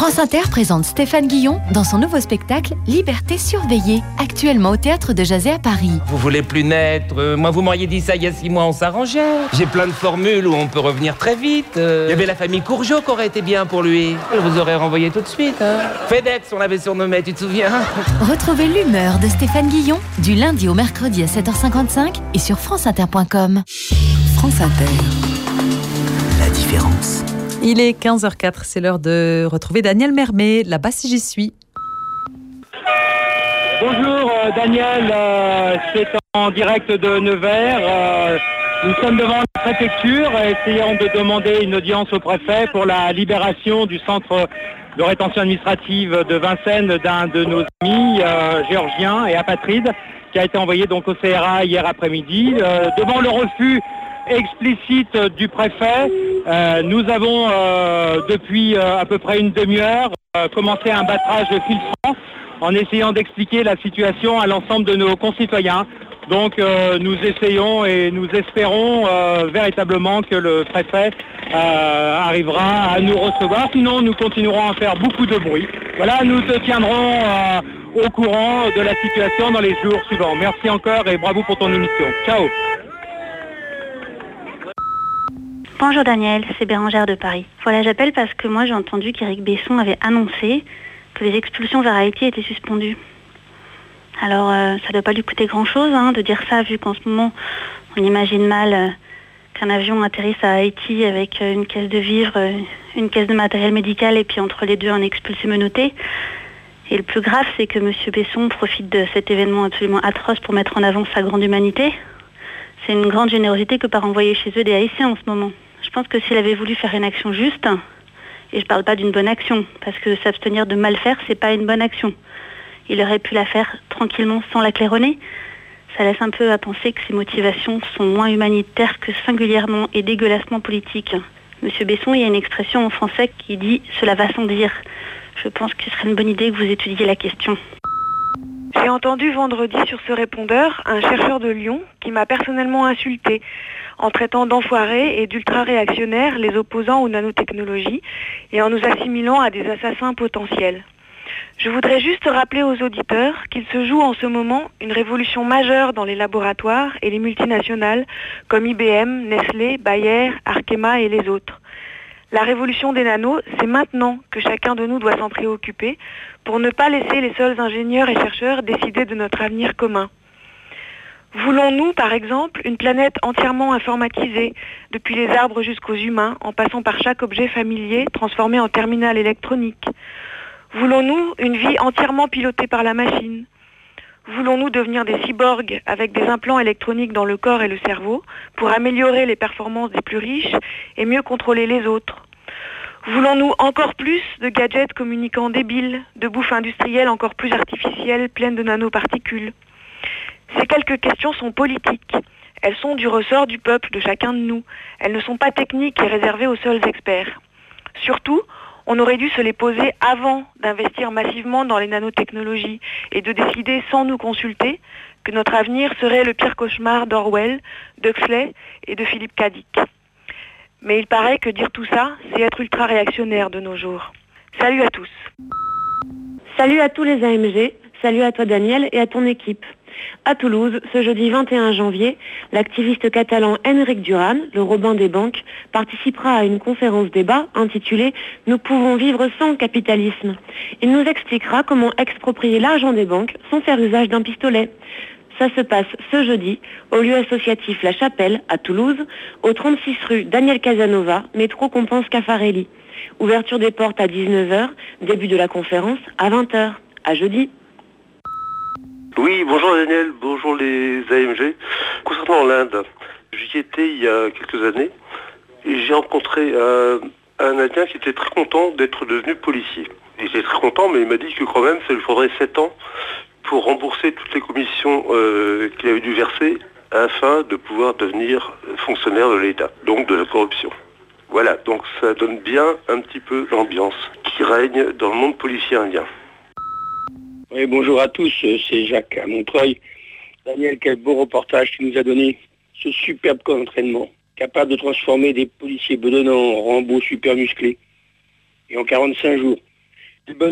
France Inter présente Stéphane Guillon dans son nouveau spectacle Liberté surveillée, actuellement au Théâtre de Jazet à Paris. Vous voulez plus naître moi vous m'auriez dit ça il y a 6 mois, on s'arrangeait. J'ai plein de formules où on peut revenir très vite. Il y avait la famille Courgeot qui aurait été bien pour lui. Je vous aurais renvoyé tout de suite. FedEx, on l'avait surnommé, tu te souviens? Retrouvez l'humeur de Stéphane Guillon du lundi au mercredi à 7h55 et sur franceinter.com. France Inter. La différence. Il est 15h04, c'est l'heure de retrouver Daniel Mermet, là-bas si j'y suis. Bonjour Daniel, c'est en direct de Nevers. Nous sommes devant la préfecture, essayant de demander une audience au préfet pour la libération du centre de rétention administrative de Vincennes d'un de nos amis géorgiens et apatrides qui a été envoyé donc au CRA hier après-midi. Devant le refus explicite du préfet, nous avons depuis à peu près une demi-heure commencé un battrage de fil franc en essayant d'expliquer la situation à l'ensemble de nos concitoyens. Donc nous essayons et nous espérons véritablement que le préfet arrivera à nous recevoir. Sinon nous continuerons à faire beaucoup de bruit. Voilà, nous te tiendrons au courant de la situation dans les jours suivants. Merci encore et bravo pour ton émission. Ciao. Bonjour Daniel, c'est Bérangère de Paris. Voilà, j'appelle parce que moi j'ai entendu qu'Éric Besson avait annoncé que les expulsions vers Haïti étaient suspendues. Alors ça ne doit pas lui coûter grand chose de dire ça, vu qu'en ce moment on imagine mal qu'un avion atterrisse à Haïti avec une caisse de vivres, une caisse de matériel médical et puis entre les deux un expulsé menotté. Et le plus grave, c'est que M. Besson profite de cet événement absolument atroce pour mettre en avant sa grande humanité. C'est une grande générosité que par envoyer chez eux des Haïtiens en ce moment. Je pense que s'il avait voulu faire une action juste, et je ne parle pas d'une bonne action, parce que s'abstenir de mal faire, c'est pas une bonne action. Il aurait pu la faire tranquillement sans la claironner. Ça laisse un peu à penser que ses motivations sont moins humanitaires que singulièrement et dégueulassement politiques. Monsieur Besson, il y a une expression en français qui dit « cela va sans dire ». Je pense que ce serait une bonne idée que vous étudiez la question. J'ai entendu vendredi sur ce répondeur un chercheur de Lyon qui m'a personnellement insulté en traitant d'enfoirés et d'ultra-réactionnaires les opposants aux nanotechnologies et en nous assimilant à des assassins potentiels. Je voudrais juste rappeler aux auditeurs qu'il se joue en ce moment une révolution majeure dans les laboratoires et les multinationales comme IBM, Nestlé, Bayer, Arkema et les autres. La révolution des nanos, c'est maintenant que chacun de nous doit s'en préoccuper pour ne pas laisser les seuls ingénieurs et chercheurs décider de notre avenir commun. Voulons-nous, par exemple, une planète entièrement informatisée, depuis les arbres jusqu'aux humains, en passant par chaque objet familier transformé en terminal électronique? Voulons-nous une vie entièrement pilotée par la machine? Voulons-nous devenir des cyborgs avec des implants électroniques dans le corps et le cerveau pour améliorer les performances des plus riches et mieux contrôler les autres? Voulons-nous encore plus de gadgets communicants débiles, de bouffes industrielles encore plus artificielles pleines de nanoparticules? Ces quelques questions sont politiques. Elles sont du ressort du peuple, de chacun de nous. Elles ne sont pas techniques et réservées aux seuls experts. Surtout, on aurait dû se les poser avant d'investir massivement dans les nanotechnologies et de décider sans nous consulter que notre avenir serait le pire cauchemar d'Orwell, d'Huxley et de Philippe K. Dick. Mais il paraît que dire tout ça, c'est être ultra-réactionnaire de nos jours. Salut à tous. Salut à tous les AMG, salut à toi Daniel et à ton équipe. À Toulouse, ce jeudi 21 janvier, l'activiste catalan Enric Duran, le Robin des banques, participera à une conférence débat intitulée « Nous pouvons vivre sans capitalisme ». Il nous expliquera comment exproprier l'argent des banques sans faire usage d'un pistolet. Ça se passe ce jeudi au lieu associatif La Chapelle à Toulouse, au 36 rue Daniel Casanova, métro Compense Caffarelli. Ouverture des portes à 19h, début de la conférence à 20h. À jeudi. Oui, bonjour Daniel, bonjour les AMG. Concernant l'Inde, j'y étais il y a quelques années et j'ai rencontré un Indien qui était très content d'être devenu policier. Il était très content, mais il m'a dit que quand même, ça lui faudrait 7 ans pour rembourser toutes les commissions qu'il avait dû verser afin de pouvoir devenir fonctionnaire de l'État, donc de la corruption. Voilà, donc ça donne bien un petit peu l'ambiance qui règne dans le monde policier indien. Oui, bonjour à tous, c'est Jacques à Montreuil. Daniel, quel beau reportage tu nous as donné. Ce superbe camp d'entraînement, capable de transformer des policiers bedonnants en Rambo super musclés. Et en 45 jours,